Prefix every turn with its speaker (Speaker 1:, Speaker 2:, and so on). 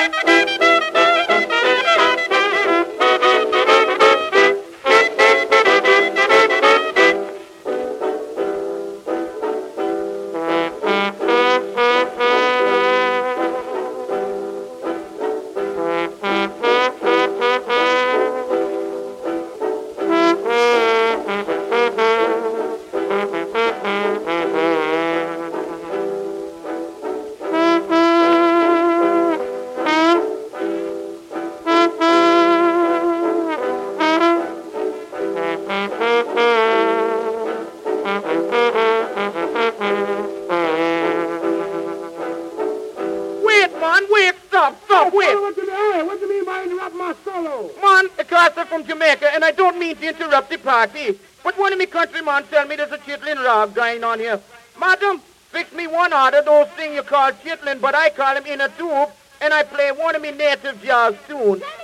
Speaker 1: From Jamaica, and I don't mean to interrupt the party, but one of me countrymen tell me there's a chitlin rag going on here. Madam, fix me one order, those things you call chitlin, but I call them in a tube, and I play one of me native jazz tunes.